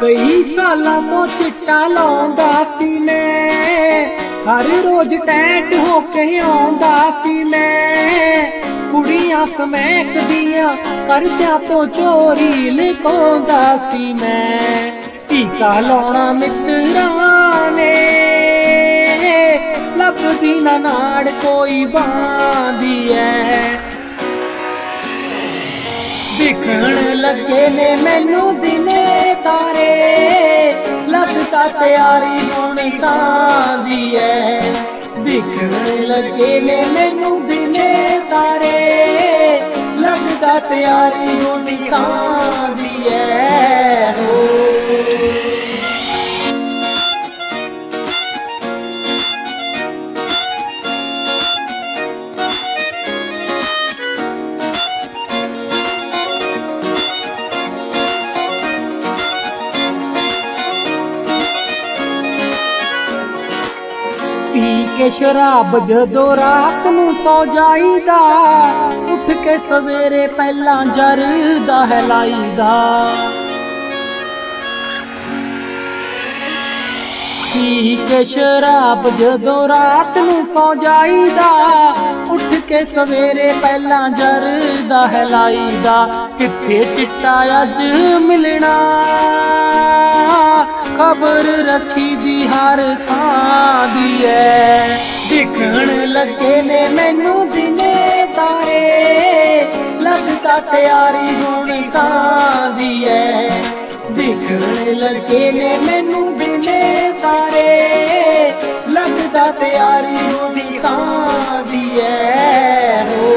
कई सालों तो चिट्टा लाउंदा सी मैं, हर रोज टैट होके आउंदा सी मैं। कुड़ियां समैक दियां करदियां तो चोरी लुकाउंदा सी मैं। टीका लाउणा मित्रां ने लभदी ना नाड़ कोई बांदी है। दिखण लगे ने मैनू दिने तारे, लगदा तैयारी होने तांदी है। दिखण लगे ने मैनू दिने तारे, लगदा तैयारी होने तांदी है। हो पी के शराब जदों रात नूं सौ जाईदा, उठ के सवेरे पहला जरदा है लाईदा। पी के शराब जदों रात नूं सौ जाईदा, उठ के सवेरे पहला जरदा है लाईदा। किथे चिट्टा अज मिलना, खबर रखी दी हर थां दी है। दिखण लगे ने मैनू दिने तारे, लगदा तैयारी होने तां दी है। दिखण लगे ने मैनू दिने तारे, लगदा तैयारी होने तां दी है। हो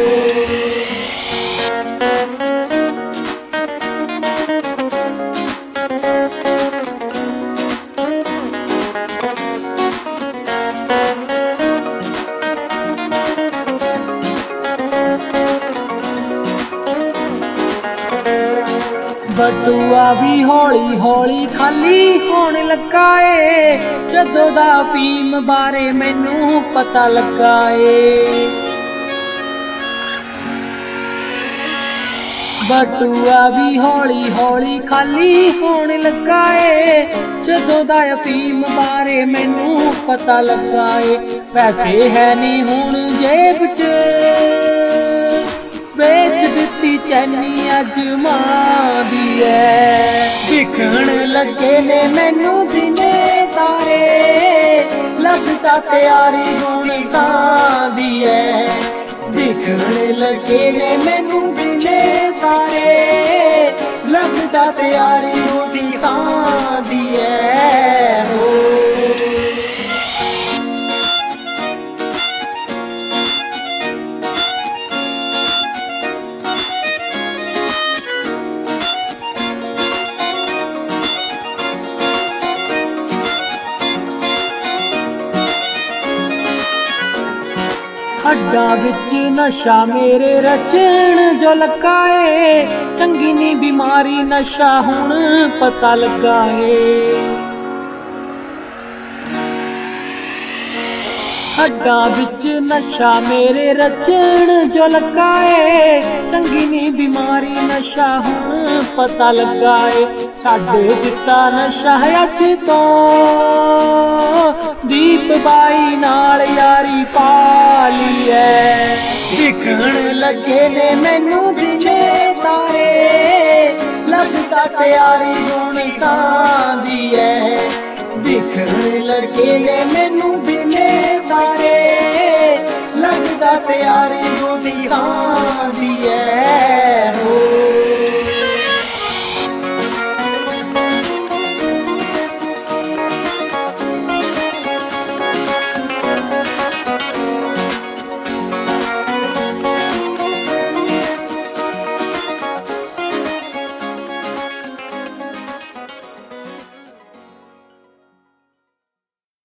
बटुआ भी हौली हौली खाली होने लगा ए, जदों दा अफीम बारे मैनू पता लगा ए। बटुआ भी हौली हौली खाली होने लगा ए, जदों दा अफीम बारे मैनू पता लगा ए। पैसे है नी हुण जेब च, बेच दिती चैनी अज मां दी है। दिखण लगे ने मैनू दिने तारे, लगदा तैयारी होने तां दी है। दिखण लगे ने मैनू दिने तारे, लगदा तैयारी होने तां दी है। हो हड्डां विच नशा मेरे रचण जो लगा ए, चंगी नी बीमारी नशा हुण पता लगा ए। हड्डां विच नशा मेरे रचण जो लगा ए, चंगी नी बीमारी नशा हुण पता लगा ए। छड्ड दिता नशा अज तो, दीप बाई नाल यारी पाली है। दिखण लगे ने मैनू दिने तारे, लगदा तैयारी होने तां दी है। दिखण लगे ने मैनू दिने तारे, लगदा तैयारी होने तां